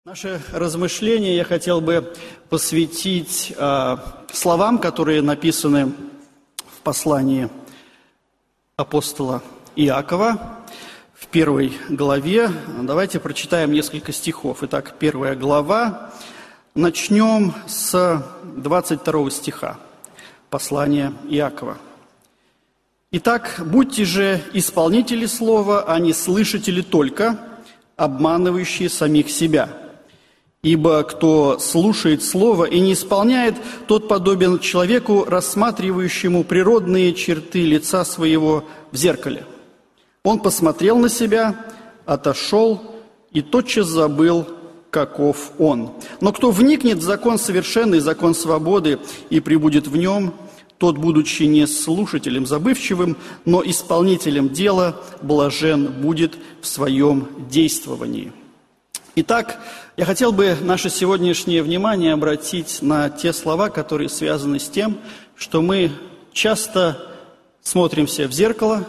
Наше размышление я хотел бы посвятить словам, которые написаны в послании апостола Иакова в 1 главе. Давайте прочитаем несколько стихов. Итак, 1 глава. Начнем с 22 стиха послания Иакова. «Итак, будьте же исполнители слова, а не слышатели только, обманывающие самих себя. Ибо кто слушает слово и не исполняет, тот подобен человеку, рассматривающему природные черты лица своего в зеркале. Он посмотрел на себя, отошел и тотчас забыл, каков он. Но кто вникнет в закон совершенный, закон свободы, и пребудет в нем, тот, будучи не слушателем забывчивым, но исполнителем дела, блажен будет в своем действовании». Итак, я хотел бы наше сегодняшнее внимание обратить на те слова, которые связаны с тем, что мы часто смотримся в зеркало,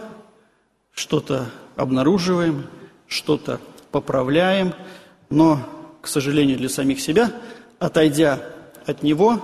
что-то обнаруживаем, что-то поправляем, но, к сожалению, для самих себя, отойдя от него,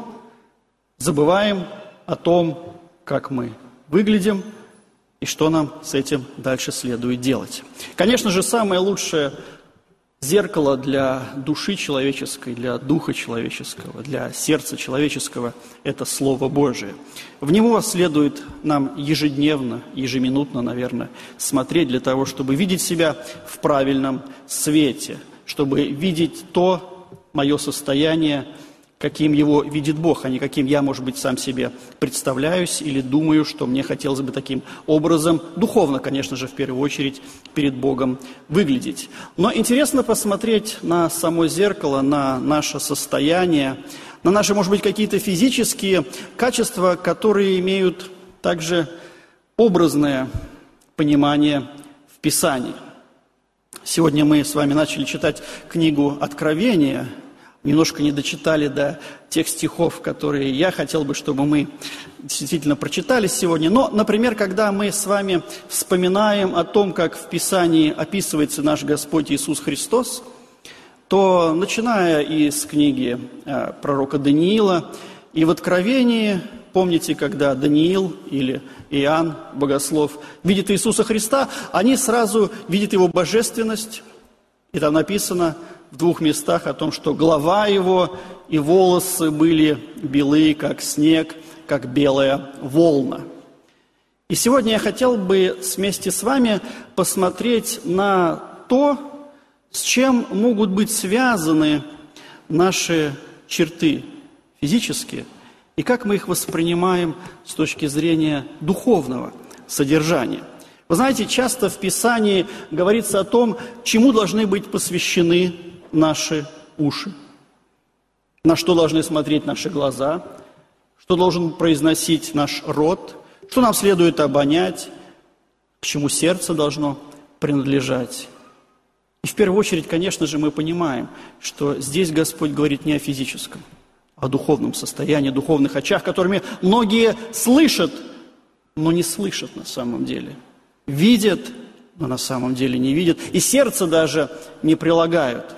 забываем о том, как мы выглядим и что нам с этим дальше следует делать. Конечно же, самое лучшее зеркало для души человеческой, для духа человеческого, для сердца человеческого – это Слово Божие. В него следует нам ежедневно, ежеминутно, наверное, смотреть для того, чтобы видеть себя в правильном свете, чтобы видеть то мое состояние, каким его видит Бог, а не каким я, может быть, сам себе представляюсь или думаю, что мне хотелось бы таким образом, духовно, конечно же, в первую очередь, перед Богом выглядеть. Но интересно посмотреть на само зеркало, на наше состояние, на наши, может быть, какие-то физические качества, которые имеют также образное понимание в Писании. Сегодня мы с вами начали читать книгу Откровения, немножко не дочитали до тех стихов, которые я хотел бы, чтобы мы действительно прочитали сегодня. Но, например, когда мы с вами вспоминаем о том, как в Писании описывается наш Господь Иисус Христос, то, начиная из книги пророка Даниила, и в Откровении, помните, когда Даниил или Иоанн, богослов, видят Иисуса Христа, они сразу видят Его божественность, и там написано в 2 местах о том, что голова его и волосы были белые, как снег, как белая волна. И сегодня я хотел бы вместе с вами посмотреть на то, с чем могут быть связаны наши черты физические, и как мы их воспринимаем с точки зрения духовного содержания. Вы знаете, часто в Писании говорится о том, чему должны быть посвящены наши уши, на что должны смотреть наши глаза, что должен произносить наш рот, что нам следует обонять, к чему сердце должно принадлежать. И в первую очередь, конечно же, мы понимаем, что здесь Господь говорит не о физическом, а о духовном состоянии, духовных очах, которыми многие слышат, но не слышат на самом деле, видят, но на самом деле не видят, и сердце даже не прилагают.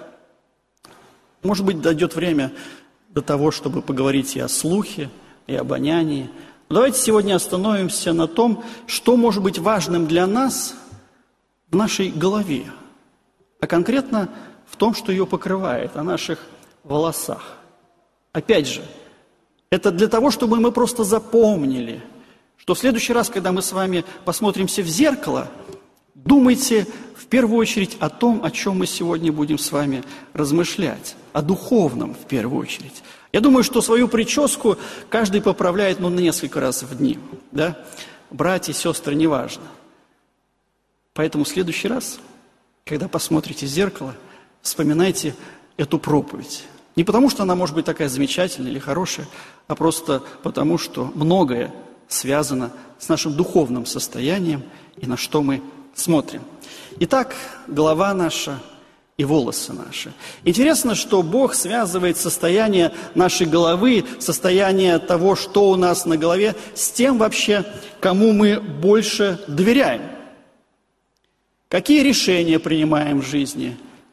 Может быть, дойдет время до того, чтобы поговорить и о слухе, и об обонянии. Но давайте сегодня остановимся на том, что может быть важным для нас в нашей голове, а конкретно в том, что ее покрывает, о наших волосах. Опять же, это для того, чтобы мы просто запомнили, что в следующий раз, когда мы с вами посмотримся в зеркало, думайте в первую очередь о том, о чем мы сегодня будем с вами размышлять, о духовном в первую очередь. Я думаю, что свою прическу каждый поправляет, на несколько раз в дни, да? Братья, сестры, неважно. Поэтому в следующий раз, когда посмотрите в зеркало, вспоминайте эту проповедь. Не потому, что она может быть такая замечательная или хорошая, а просто потому, что многое связано с нашим духовным состоянием и на что мы смотрим. Итак, голова наша и волосы наши. Интересно, что Бог связывает состояние нашей головы, состояние того, что у нас на голове, с тем вообще, кому мы больше доверяем. Какие решения принимаем в жизни?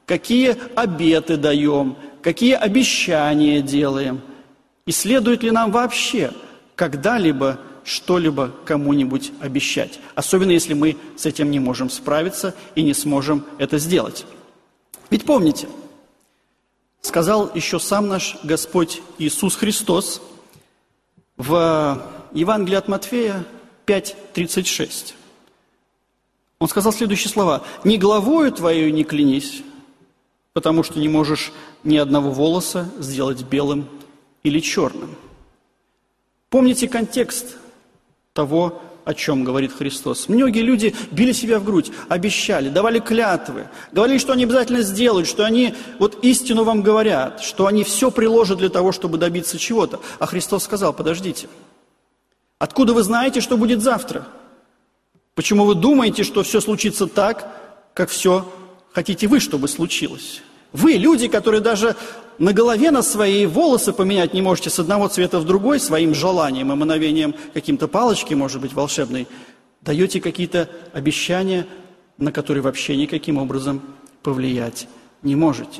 какие обеты даем, какие обещания делаем, и следует ли нам вообще когда-либо что-либо кому-нибудь обещать, особенно если мы с этим не можем справиться и не сможем это сделать. Ведь помните, сказал еще сам наш Господь Иисус Христос в Евангелии от Матфея 5:36. Он сказал следующие слова: «Ни главою твоей не клянись, потому что не можешь ни одного волоса сделать белым или черным». Помните контекст того, о чем говорит Христос. Многие люди били себя в грудь, обещали, давали клятвы, говорили, что они обязательно сделают, что они вот истину вам говорят, что они все приложат для того, чтобы добиться чего-то. А Христос сказал: подождите, откуда вы знаете, что будет завтра? Почему вы думаете, что все случится так, как все хотите вы, чтобы случилось? Вы, люди, которые даже на голове на свои волосы поменять не можете с одного цвета в другой, своим желанием и мановением каким-то палочки, может быть, волшебной, даете какие-то обещания, на которые вообще никаким образом повлиять не можете.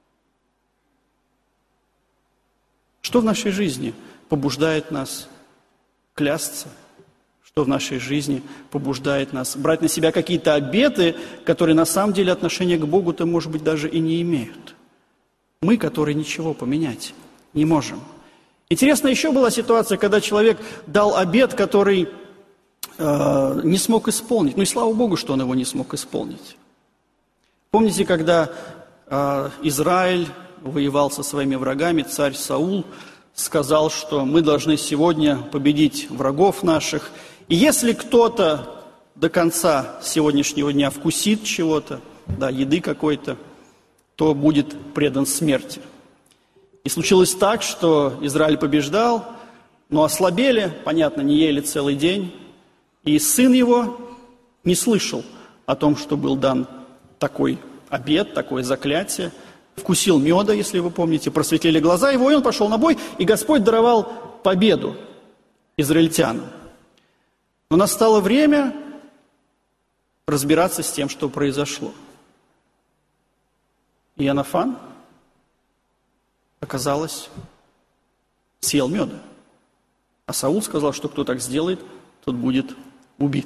Что в нашей жизни побуждает нас клясться? Что в нашей жизни побуждает нас брать на себя какие-то обеты, которые на самом деле отношения к Богу-то, может быть, даже и не имеют? Мы, которые ничего поменять не можем. Интересно, еще была ситуация, когда человек дал обет, который не смог исполнить. Ну и слава Богу, что он его не смог исполнить. Помните, когда Израиль воевал со своими врагами, царь Саул сказал, что мы должны сегодня победить врагов наших. И если кто-то до конца сегодняшнего дня вкусит чего-то, да, еды какой-то, то будет предан смерти. И случилось так, что Израиль побеждал, но ослабели, понятно, не ели целый день, и сын его не слышал о том, что был дан такой обет, такое заклятие, вкусил меда, если вы помните, просветлели глаза его, и он пошел на бой, и Господь даровал победу израильтянам. Но настало время разбираться с тем, что произошло. И Иоаннафан, оказалось, съел меда. А Саул сказал, что кто так сделает, тот будет убит.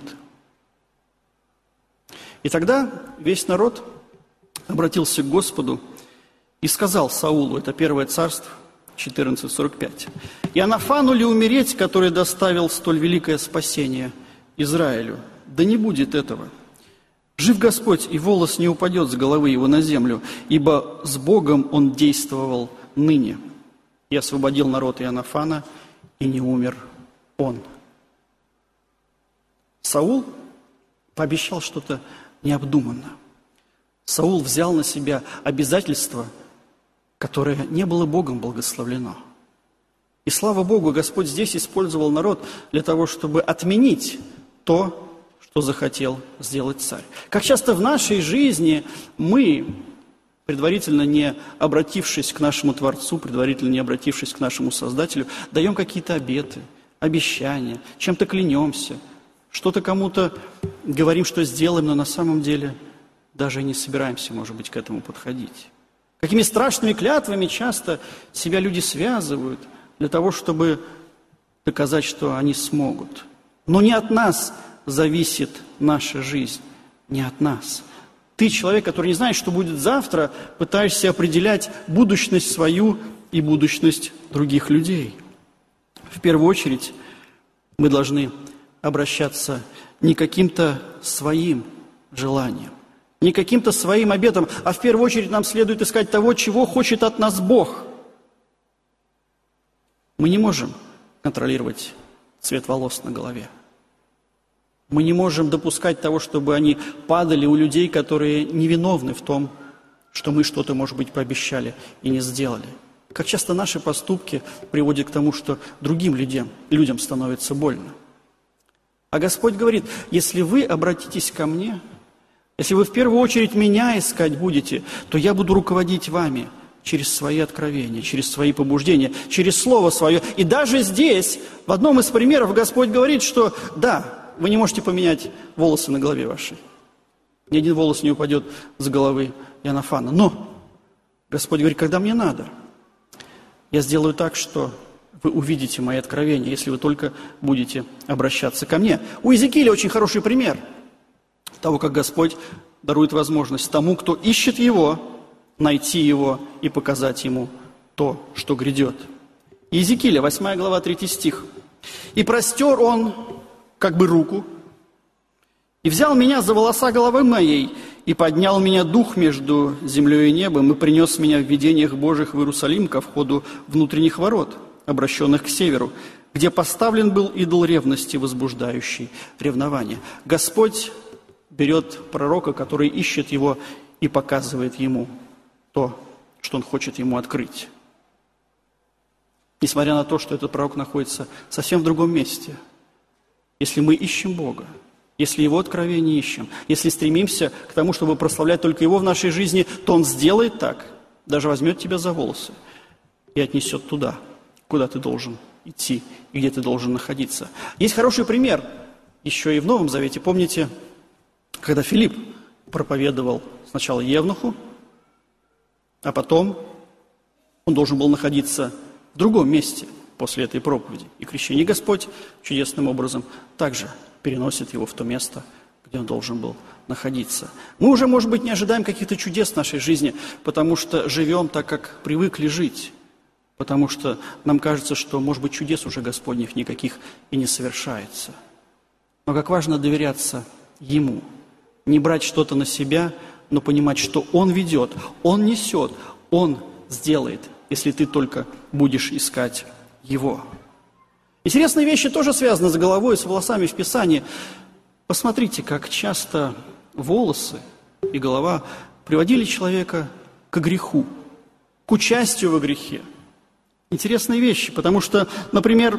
И тогда весь народ обратился к Господу и сказал Саулу, это 1 Царств 14:45, «Иоаннафану ли умереть, который доставил столь великое спасение Израилю? Да не будет этого. Жив Господь, и волос не упадет с головы его на землю, ибо с Богом он действовал ныне. И освободил народ Иоаннафана, и не умер он». Саул пообещал что-то необдуманно. Саул взял на себя обязательство, которое не было Богом благословлено. И слава Богу, Господь здесь использовал народ для того, чтобы отменить то, что захотел сделать царь. Как часто в нашей жизни мы, предварительно не обратившись к нашему Творцу, предварительно не обратившись к нашему Создателю, даем какие-то обеты, обещания, чем-то клянемся, что-то кому-то говорим, что сделаем, но на самом деле даже не собираемся, может быть, к этому подходить. Какими страшными клятвами часто себя люди связывают для того, чтобы доказать, что они смогут. Но не от нас зависит наша жизнь, не от нас. Ты, человек, который не знает, что будет завтра, пытаешься определять будущность свою и будущность других людей. В первую очередь мы должны обращаться не к каким-то своим желаниям, не к каким-то своим обетам, а в первую очередь нам следует искать того, чего хочет от нас Бог. Мы не можем контролировать цвет волос на голове. Мы не можем допускать того, чтобы они падали у людей, которые невиновны в том, что мы что-то, может быть, пообещали и не сделали. Как часто наши поступки приводят к тому, что другим людям становится больно. А Господь говорит, если вы обратитесь ко мне, если вы в первую очередь меня искать будете, то я буду руководить вами через свои откровения, через свои побуждения, через Слово Свое. И даже здесь, в одном из примеров, Господь говорит, что да, вы не можете поменять волосы на голове вашей. ни один волос не упадет с головы Иоаннафана. Но Господь говорит, когда мне надо, я сделаю так, что вы увидите мои откровения, если вы только будете обращаться ко мне. У Иезекииля очень хороший пример того, как Господь дарует возможность тому, кто ищет Его, найти Его и показать Ему то, что грядет. Иезекииля, 8 глава, 3 стих. «И простер он как бы руку, и взял меня за волоса головы моей, и поднял меня дух между землей и небом, и принес меня в видениях Божьих в Иерусалим ко входу внутренних ворот, обращенных к северу, где поставлен был идол ревности, возбуждающий ревнование». Господь берет пророка, который ищет его, и показывает ему то, что он хочет ему открыть. Несмотря на то, что этот пророк находится совсем в другом месте. Если мы ищем Бога, если Его откровение ищем, если стремимся к тому, чтобы прославлять только Его в нашей жизни, то Он сделает так, даже возьмет тебя за волосы и отнесет туда, куда ты должен идти и где ты должен находиться. Есть хороший пример еще и в Новом Завете. Помните, когда Филипп проповедовал сначала евнуху, а потом он должен был находиться в другом месте после этой проповеди. И крещение Господь чудесным образом также переносит его в то место, где он должен был находиться. Мы уже, может быть, не ожидаем каких-то чудес в нашей жизни, потому что живем так, как привыкли жить. Потому что нам кажется, что, может быть, чудес уже Господних никаких и не совершается. Но как важно доверяться Ему. Не брать что-то на себя, но понимать, что Он ведет, Он несет, Он сделает, если ты только будешь искать Его. Интересные вещи тоже связаны с головой и с волосами в Писании. Посмотрите, как часто волосы и голова приводили человека к греху, к участию во грехе. Интересные вещи, потому что, например,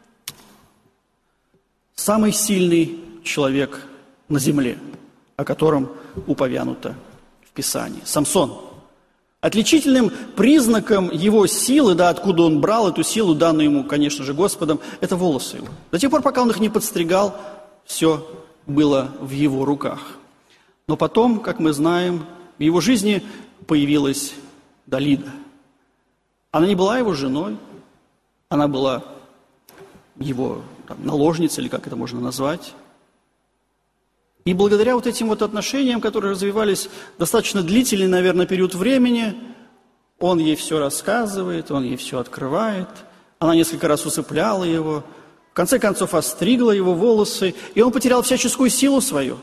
самый сильный человек на земле, о котором упомянуто в Писании, Самсон. Отличительным признаком его силы, да, откуда он брал эту силу, данную ему, конечно же, Господом, это волосы его. До тех пор, пока он их не подстригал, все было в его руках. Но потом, как мы знаем, в его жизни появилась Далида. Она не была его женой, она была его наложницей, или как это можно назвать. И благодаря вот этим вот отношениям, которые развивались достаточно длительный, наверное, период времени, он ей все рассказывает, он ей все открывает. Она несколько раз усыпляла его, в конце концов остригла его волосы, и он потерял всяческую силу свою.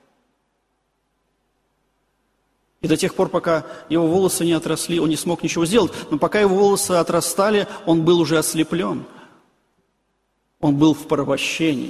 И до тех пор, пока его волосы не отросли, он не смог ничего сделать. Но пока его волосы отрастали, он был уже ослеплен. Он был в порабощении.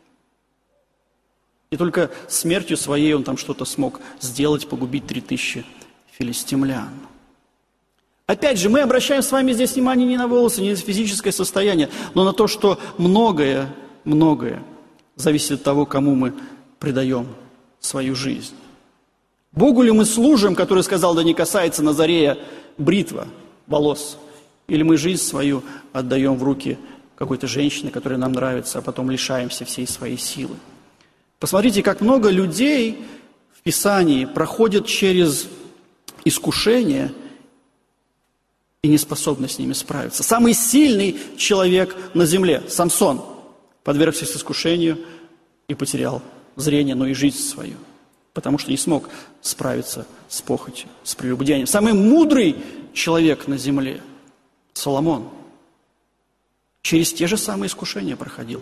И только смертью своей он там что-то смог сделать, погубить 3000 филистимлян. Опять же, мы обращаем с вами здесь внимание не на волосы, не на физическое состояние, но на то, что многое зависит от того, кому мы предаем свою жизнь. Богу ли мы служим, который сказал, да не касается Назарея бритва волос, или мы жизнь свою отдаем в руки какой-то женщины, которая нам нравится, а потом лишаемся всей своей силы. Посмотрите, как много людей в Писании проходят через искушения и не способны с ними справиться. Самый сильный человек на земле, Самсон, подвергся искушению и потерял зрение, но и жизнь свою, потому что не смог справиться с похотью, с прелюбодеянием. Самый мудрый человек на земле, Соломон, через те же самые искушения проходил.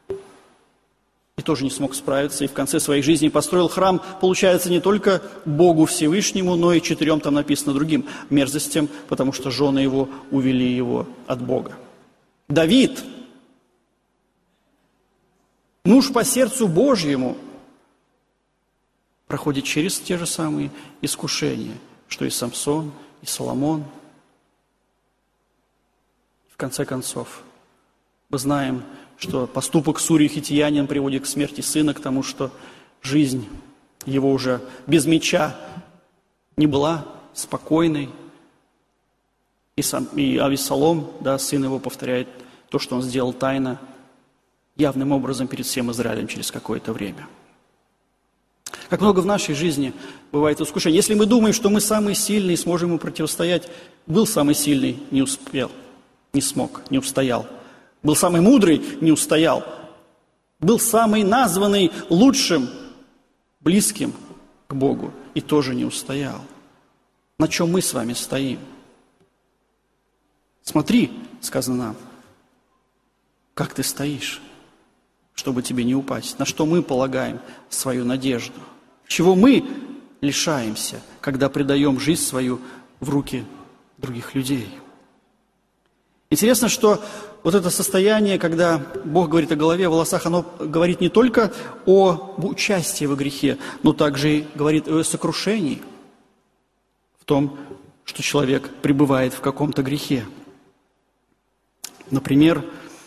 И тоже не смог справиться, и в конце своей жизни построил храм, получается, не только Богу Всевышнему, но и 4, там написано, другим мерзостям, потому что жены его увели его от Бога. Давид, муж по сердцу Божьему, проходит через те же самые искушения, что и Самсон, и Соломон. В конце концов, мы знаем, что поступок с Урией Хиттиянин приводит к смерти сына, к тому, что жизнь его уже без меча не была спокойной. И Авессалом, да, сын его, повторяет то, что он сделал тайно, явным образом перед всем Израилем через какое-то время. Как много в нашей жизни бывает искушений. Если мы думаем, что мы самые сильные, сможем ему противостоять, был самый сильный, не успел, не смог, не устоял. Был самый мудрый, не устоял. Был самый названный лучшим, близким к Богу, и тоже не устоял. На чем мы с вами стоим? Смотри, сказано нам, как ты стоишь, чтобы тебе не упасть. На что мы полагаем свою надежду? Чего мы лишаемся, когда предаем жизнь свою в руки других людей? Интересно, что вот это состояние, когда Бог говорит о голове, о волосах, оно говорит не только о участии во грехе, но также и говорит о сокрушении в том, что человек пребывает в каком-то грехе. Например,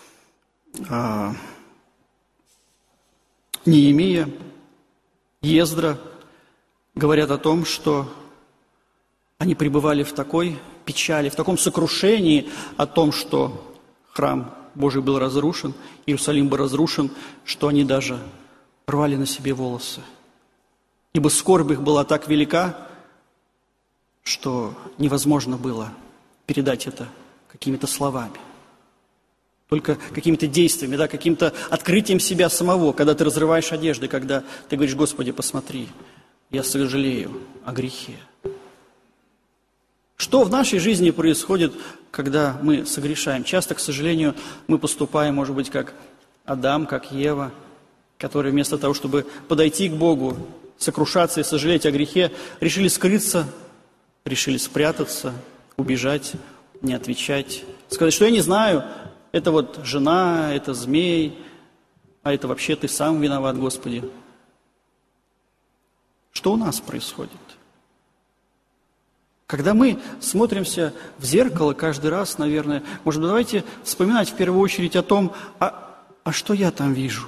Неемия, Ездра говорят о том, что они пребывали в такой печали, в таком сокрушении о том, что храм Божий был разрушен, Иерусалим был разрушен, что они даже рвали на себе волосы. Ибо скорбь их была так велика, что невозможно было передать это какими-то словами. Только какими-то действиями, да, каким-то открытием себя самого, когда ты разрываешь одежды, когда ты говоришь: Господи, посмотри, я сожалею о грехе. Что в нашей жизни происходит, когда мы согрешаем? Часто, к сожалению, мы поступаем, может быть, как Адам, как Ева, которые вместо того, чтобы подойти к Богу, сокрушаться и сожалеть о грехе, решили скрыться, решили спрятаться, убежать, не отвечать, сказать, что я не знаю, это вот жена, это змей, а это вообще ты сам виноват, Господи. Что у нас происходит? Когда мы смотримся в зеркало каждый раз, наверное, может быть, давайте вспоминать в первую очередь о том, а что я там вижу?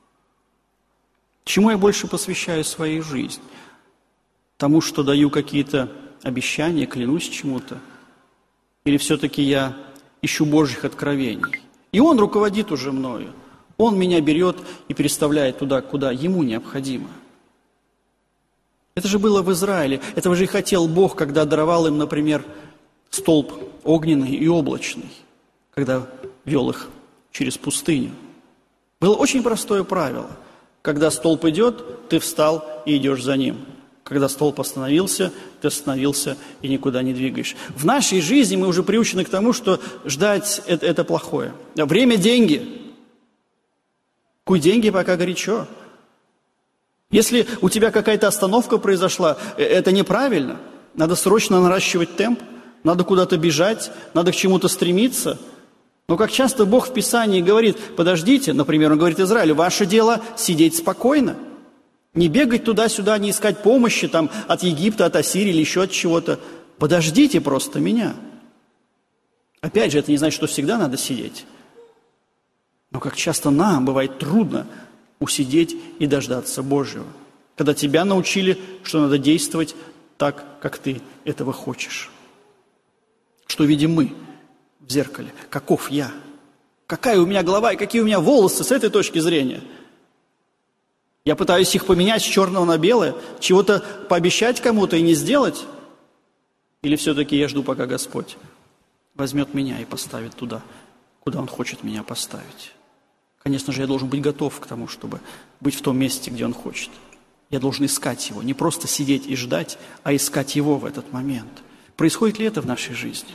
Чему я больше посвящаю свою жизнь? Тому, что даю какие-то обещания, клянусь чему-то? Или все-таки я ищу Божьих откровений? И Он руководит уже мною. Он меня берет и переставляет туда, куда Ему необходимо. Это же было в Израиле. Этого же и хотел Бог, когда даровал им, например, столб огненный и облачный, когда вел их через пустыню. Было очень простое правило. Когда столб идет, ты встал и идешь за ним. Когда столб остановился, ты остановился и никуда не двигаешь. В нашей жизни мы уже приучены к тому, что ждать это плохое. Время – деньги. Куй деньги, пока горячо. Если у тебя какая-то остановка произошла, это неправильно. Надо срочно наращивать темп, надо куда-то бежать, надо к чему-то стремиться. Но как часто Бог в Писании говорит: подождите, например, Он говорит Израилю, ваше дело сидеть спокойно. Не бегать туда-сюда, не искать помощи там, от Египта, от Ассирии или еще от чего-то. Подождите просто меня. Опять же, это не значит, что всегда надо сидеть. Но как часто нам бывает трудно усидеть и дождаться Божьего, когда тебя научили, что надо действовать так, как ты этого хочешь. Что видим мы в зеркале? Каков я? Какая у меня голова и какие у меня волосы с этой точки зрения? Я пытаюсь их поменять с черного на белое, чего-то пообещать кому-то и не сделать? Или все-таки я жду, пока Господь возьмет меня и поставит туда, куда Он хочет меня поставить? Конечно же, я должен быть готов к тому, чтобы быть в том месте, где Он хочет. Я должен искать Его, не просто сидеть и ждать, а искать Его в этот момент. Происходит ли это в нашей жизни?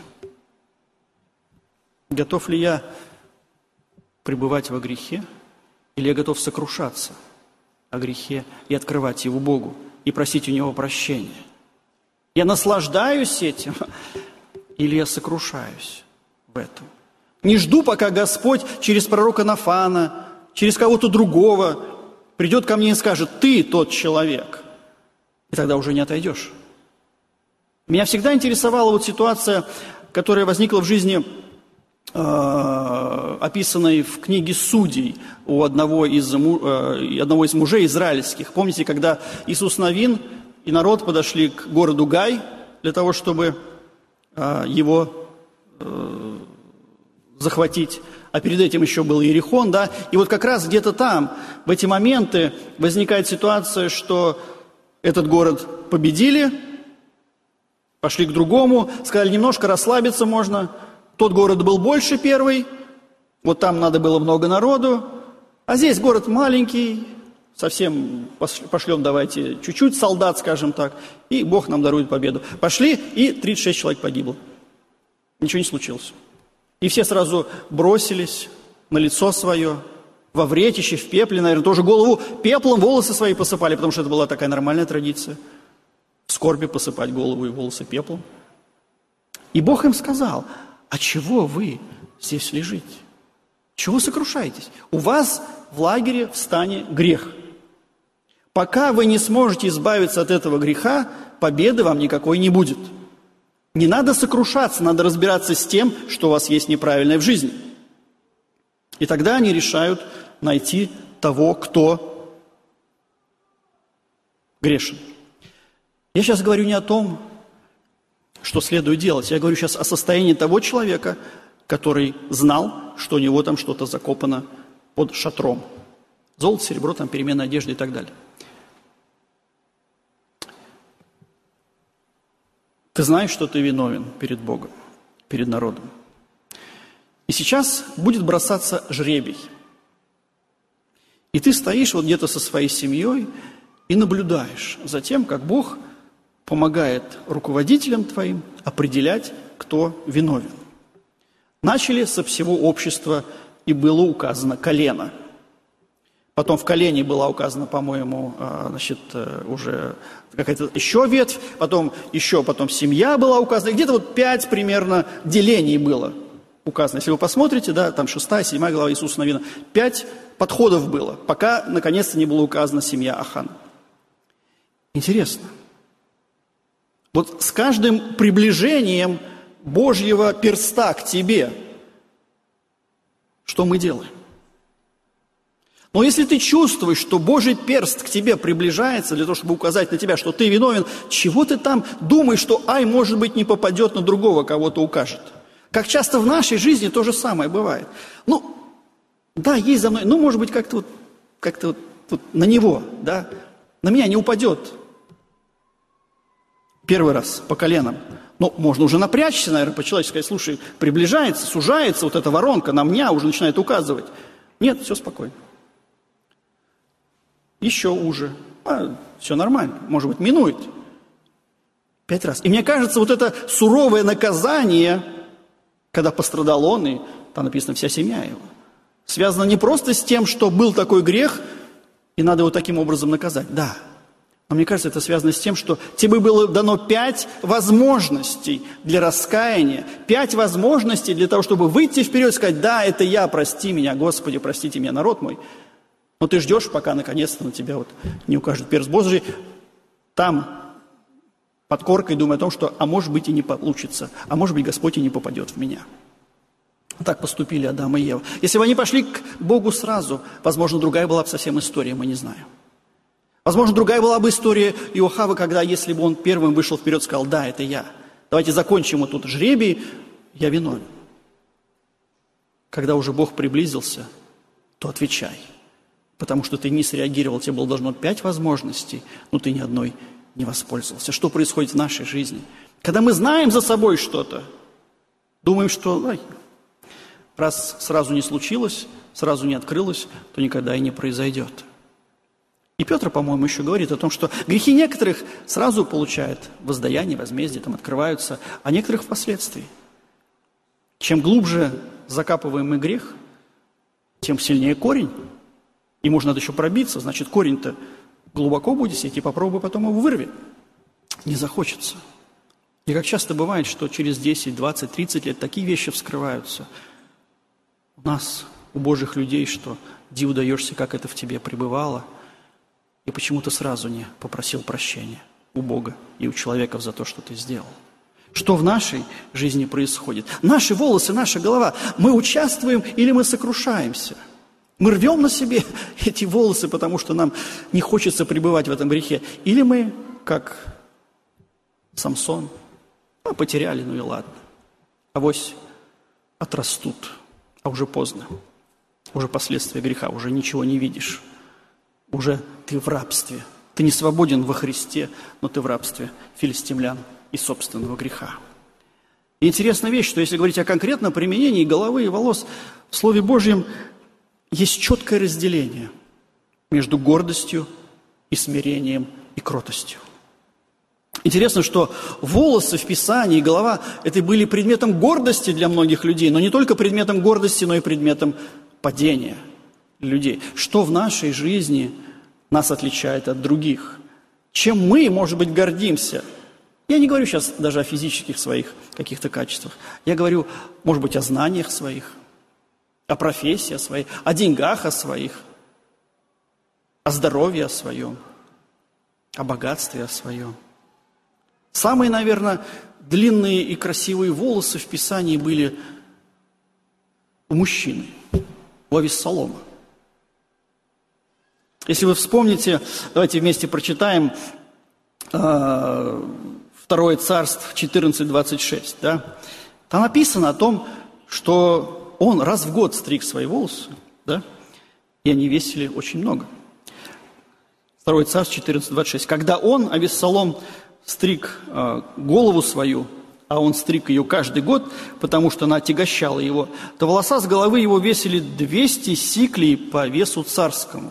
Готов ли я пребывать во грехе, или я готов сокрушаться о грехе и открывать его Богу, и просить у Него прощения? Я наслаждаюсь этим, или я сокрушаюсь в этом? Не жду, пока Господь через пророка Нафана, через кого-то другого придет ко мне и скажет: ты тот человек. И тогда уже не отойдешь. Меня всегда интересовала вот ситуация, которая возникла в жизни, описанной в книге Судей у одного из мужей израильских. Помните, когда Иисус Навин и народ подошли к городу Гай для того, чтобы его захватить, а перед этим еще был Иерихон, да, и вот как раз где-то там, в эти моменты, возникает ситуация, что Этот город победили, пошли к другому, сказали, немножко расслабиться можно. Тот город был больше первый, вот там надо было много народу, а здесь город маленький, совсем пошлем давайте чуть-чуть солдат, скажем так, и Бог нам дарует победу. Пошли, и 36 человек погибло. Ничего не случилось. И все сразу бросились на лицо свое, во вретище, в пепле, наверное, тоже голову пеплом, волосы свои посыпали, потому что это была такая нормальная традиция. В скорби посыпать голову и волосы пеплом. И Бог им сказал, а чего вы здесь лежите? Чего сокрушаетесь? У вас в лагере, в стане грех. Пока вы не сможете избавиться от этого греха, победы вам никакой не будет. Не надо сокрушаться, надо разбираться с тем, что у вас есть неправильное в жизни. И тогда они решают найти того, кто грешен. Я сейчас говорю не о том, что следует делать. Я говорю сейчас о состоянии того человека, который знал, что у него там что-то закопано под шатром. Золото, серебро, там перемена одежды и так далее. Ты знаешь, что ты виновен перед Богом, перед народом. И сейчас будет бросаться жребий. И ты стоишь вот где-то со своей семьей и наблюдаешь за тем, как Бог помогает руководителям твоим определять, кто виновен. Начали со всего общества, и было указано колено. Потом в колене была указана, по-моему, уже какая-то еще ветвь, потом семья была указана. Где-то вот 5 примерно делений было указано. Если вы посмотрите, да, там 6-7 глава Иисуса Навина, 5 подходов было, пока наконец-то не была указана семья Ахана. Интересно. Вот с каждым приближением Божьего перста к тебе, что мы делаем? Но если ты чувствуешь, что Божий перст к тебе приближается для того, чтобы указать на тебя, что ты виновен, чего ты там думаешь, что может быть, не попадет на другого, кого-то укажет? Как часто в нашей жизни то же самое бывает. Да, есть за мной, может быть, как-то на него, да, на меня не упадет. Первый раз по коленам. Можно уже напрячься, наверное, по-человечески сказать, слушай, приближается, сужается вот эта воронка, на меня уже начинает указывать. Нет, все спокойно. Еще уже. Все нормально, может быть, минует. 5 раз. И мне кажется, вот это суровое наказание, когда пострадал он, и там написано вся семья его, связано не просто с тем, что был такой грех, и надо его таким образом наказать. Да. Но мне кажется, это связано с тем, что тебе было дано 5 возможностей для раскаяния, 5 возможностей для того, чтобы выйти вперед и сказать, да, это я, прости меня, Господи, простите меня, народ мой. Но ты ждешь, пока наконец-то на тебя не укажет перст Божий, там под коркой думая о том, что, может быть, и не получится, а может быть, Господь и не попадет в меня. Так поступили Адам и Ева. Если бы они пошли к Богу сразу, возможно, другая была бы совсем история, мы не знаем. Возможно, другая была бы история Иохава, когда, если бы он первым вышел вперед и сказал, да, это я. Давайте закончим вот тут жребий, я виновен. Когда уже Бог приблизился, то отвечай. Потому что ты не среагировал, тебе было должно 5 возможностей, но ты ни одной не воспользовался. Что происходит в нашей жизни? Когда мы знаем за собой что-то, думаем, что раз сразу не случилось, сразу не открылось, то никогда и не произойдет. И Петр, по-моему, еще говорит о том, что грехи некоторых сразу получают воздаяние, возмездие, там открываются, а некоторых впоследствии. Чем глубже закапываем мы грех, тем сильнее корень. И может, надо еще пробиться, значит, корень-то глубоко будет сидеть, и попробуй потом его вырви. Не захочется. И как часто бывает, что через 10, 20, 30 лет такие вещи вскрываются. У нас, у Божьих людей, что диву даешься, как это в тебе пребывало, и почему-то сразу не попросил прощения у Бога и у человеков за то, что ты сделал. Что в нашей жизни происходит? Наши волосы, наша голова. Мы участвуем или мы сокрушаемся? Мы рвем на себе эти волосы, потому что нам не хочется пребывать в этом грехе. Или мы, как Самсон, потеряли, и ладно. Авось отрастут, а уже поздно. Уже последствия греха, уже ничего не видишь. Уже ты в рабстве Ты не свободен во Христе, но ты в рабстве филистимлян и собственного греха. И интересная вещь, что если говорить о конкретном применении головы и волос, в Слове Божьем есть четкое разделение между гордостью и смирением и кротостью. Интересно, что волосы в Писании и голова – это были предметом гордости для многих людей, но не только предметом гордости, но и предметом падения людей. Что в нашей жизни нас отличает от других? Чем мы, может быть, гордимся? Я не говорю сейчас даже о физических своих каких-то качествах. Я говорю, может быть, о знаниях своих, о профессии своей, о деньгах о своих, о здоровье о своем, о богатстве о своем. Самые, наверное, длинные и красивые волосы в Писании были у мужчины, у Авессалома. Если вы вспомните, давайте вместе прочитаем 2 Царств 14:26. Да? Там написано о том, что он раз в год стриг свои волосы, да? И они весили очень много. 2 Царств 14:26. Когда он, Авессалом, стриг голову свою, а он стриг ее каждый год, потому что она отягощала его, то волоса с головы его весили 200 сиклей по весу царскому.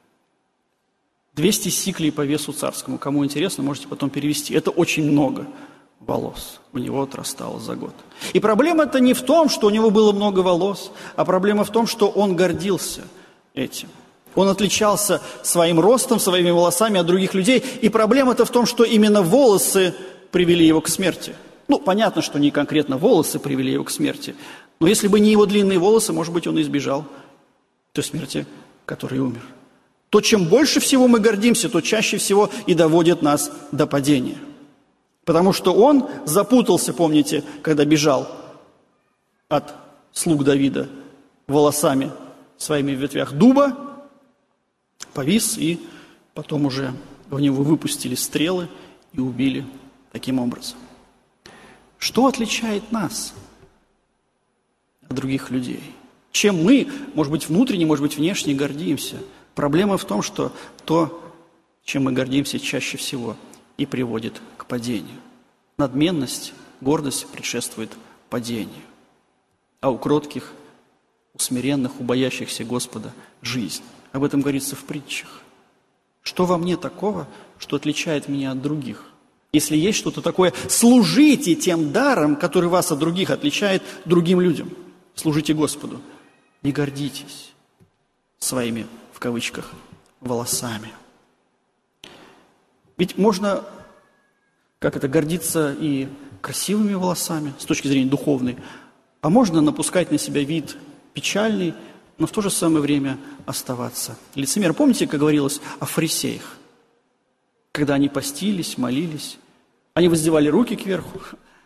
200 сиклей по весу царскому. Кому интересно, можете потом перевести. Это очень много волос у него отрастало за год. И проблема-то не в том, что у него было много волос, а проблема в том, что он гордился этим. Он отличался своим ростом, своими волосами от других людей. И проблема-то в том, что именно волосы привели его к смерти. Ну, понятно, что не конкретно волосы привели его к смерти. Но если бы не его длинные волосы, может быть, он и избежал той смерти, которой умер. То, чем больше всего мы гордимся, то чаще всего и доводит нас до падения. Потому что он запутался, помните, когда бежал от слуг Давида волосами своими в ветвях дуба, повис, и потом уже в него выпустили стрелы и убили таким образом. Что отличает нас от других людей? Чем мы, может быть, внутренне, может быть, внешне гордимся? Проблема в том, что то, чем мы гордимся чаще всего, и приводит к падению. Надменность, гордость предшествует падению. А у кротких, у смиренных, у боящихся Господа жизнь. Об этом говорится в притчах. Что во мне такого, что отличает меня от других? Если есть что-то такое, служите тем даром, который вас от других отличает другим людям. Служите Господу. Не гордитесь своими, в кавычках, волосами. Ведь можно, гордиться и красивыми волосами, с точки зрения духовной, а можно напускать на себя вид печальный, но в то же самое время оставаться лицемером. Помните, как говорилось о фарисеях? Когда они постились, молились, они воздевали руки кверху,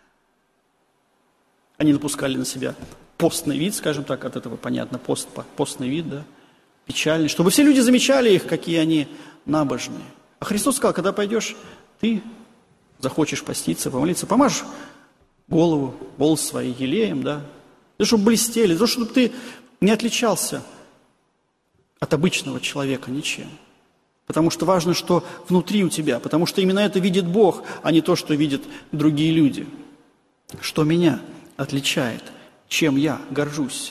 они напускали на себя постный вид, скажем так, от этого понятно, постный вид, да, печальный, чтобы все люди замечали их, какие они набожные. А Христос сказал, когда пойдешь, ты захочешь поститься, помолиться, помажь голову, волосы свои елеем, да, чтобы блестели, чтобы ты не отличался от обычного человека ничем. Потому что важно, что внутри у тебя, потому что именно это видит Бог, а не то, что видят другие люди. Что меня отличает, чем я горжусь.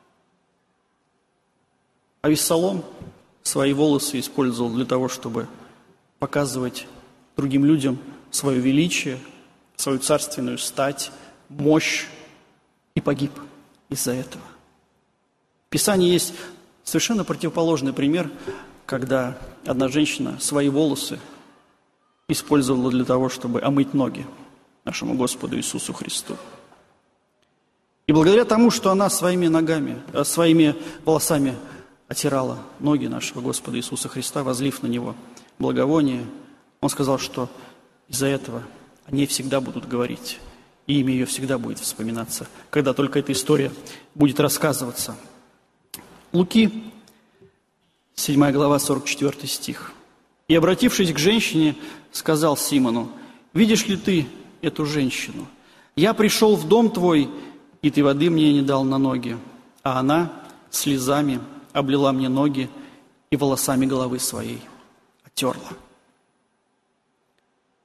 Авессалом свои волосы использовал для того, чтобы показывать другим людям свое величие, свою царственную стать, мощь, и погиб из-за этого. В Писании есть совершенно противоположный пример, когда одна женщина свои волосы использовала для того, чтобы омыть ноги нашему Господу Иисусу Христу. И благодаря тому, что она своими волосами отирала ноги нашего Господа Иисуса Христа, возлив на Него благовоние, Он сказал, что из-за этого о ней всегда будут говорить, и имя ее всегда будет вспоминаться, когда только эта история будет рассказываться. Луки, 7 глава, 44 стих. «И, обратившись к женщине, сказал Симону: видишь ли ты эту женщину? Я пришел в дом твой, и ты воды мне не дал на ноги, а она слезами облила мне ноги и волосами головы своей оттерла».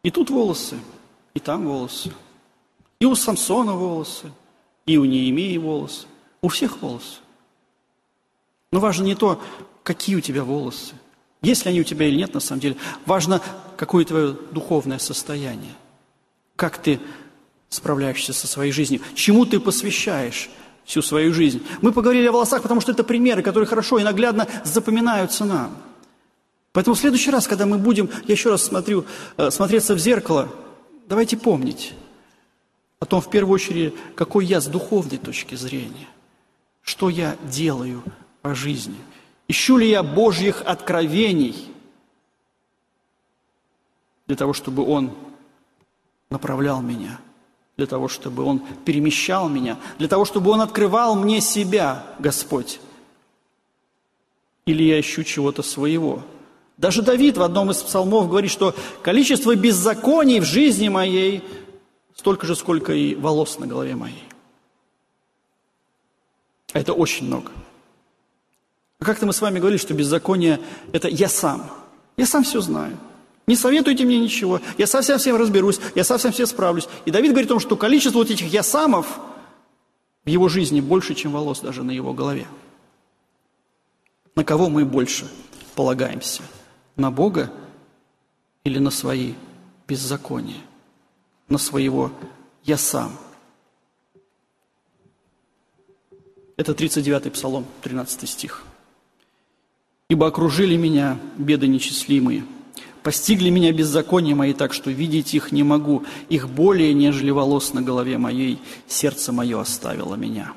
И тут волосы, и там волосы. И у Самсона волосы, и у Неемии волосы. У всех волосы. Но важно не то, какие у тебя волосы, есть ли они у тебя или нет на самом деле. Важно, какое твое духовное состояние. Как ты справляешься со своей жизнью. Чему ты посвящаешь всю свою жизнь. Мы поговорили о волосах, потому что это примеры, которые хорошо и наглядно запоминаются нам. Поэтому в следующий раз, когда мы будем, я еще раз смотреться в зеркало, давайте помнить о том, в первую очередь, какой я с духовной точки зрения. Что я делаю по жизни. Ищу ли я Божьих откровений для того, чтобы Он направлял меня, для того, чтобы Он перемещал меня, для того, чтобы Он открывал мне себя, Господь. Или я ищу чего-то своего. Даже Давид в одном из псалмов говорит, что количество беззаконий в жизни моей столько же, сколько и волос на голове моей. Это очень много. А как-то мы с вами говорили, что беззаконие – это я сам. Я сам все знаю. Не советуйте мне ничего. Я совсем всем разберусь. Я совсем всем справлюсь. И Давид говорит о том, что количество вот этих я-самов в его жизни больше, чем волос даже на его голове. На кого мы больше полагаемся? На Бога или на свои беззакония? На своего «я сам»? Это 39-й Псалом, 13 стих. «Ибо окружили меня беды нечислимые, постигли меня беззакония мои так, что видеть их не могу, их более, нежели волос на голове моей, сердце мое оставило меня».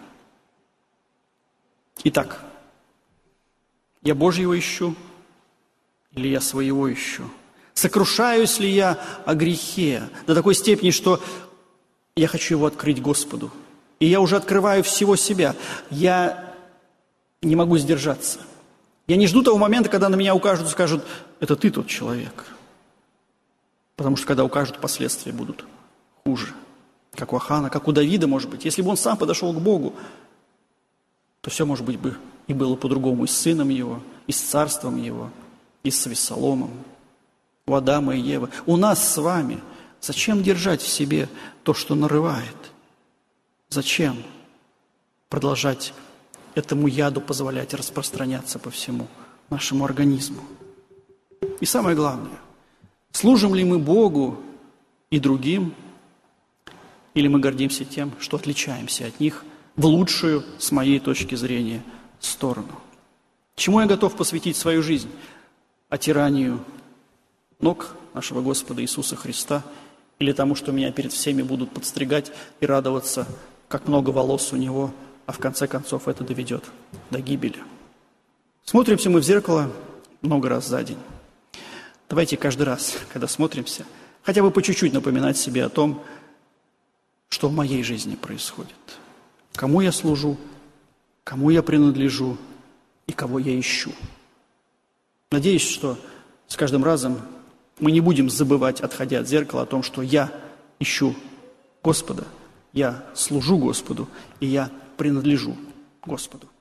Итак, я Божьего ищу или я своего ищу? Сокрушаюсь ли я о грехе до такой степени, что я хочу его открыть Господу? И я уже открываю всего себя. Я не могу сдержаться. Я не жду того момента, когда на меня укажут и скажут: это ты тот человек. Потому что когда укажут, последствия будут хуже. Как у Ахана, как у Давида, может быть. Если бы он сам подошел к Богу, то все, может быть, бы и было по-другому и с сыном его, и с царством его, и с Авессаломом, у Адама и Евы. У нас с вами зачем держать в себе то, что нарывает? Зачем продолжать этому яду позволять распространяться по всему нашему организму? И самое главное, служим ли мы Богу и другим, или мы гордимся тем, что отличаемся от них в лучшую, с моей точки зрения, сторону? Чему я готов посвятить свою жизнь? Отиранию ног нашего Господа Иисуса Христа или тому, что меня перед всеми будут подстригать и радоваться, как много волос у Него, а в конце концов это доведет до гибели? Смотримся мы в зеркало много раз за день. Давайте каждый раз, когда смотримся, хотя бы по чуть-чуть напоминать себе о том, что в моей жизни происходит. Кому я служу, кому я принадлежу и кого я ищу. Надеюсь, что с каждым разом мы не будем забывать, отходя от зеркала, о том, что я ищу Господа, я служу Господу и я принадлежу Господу.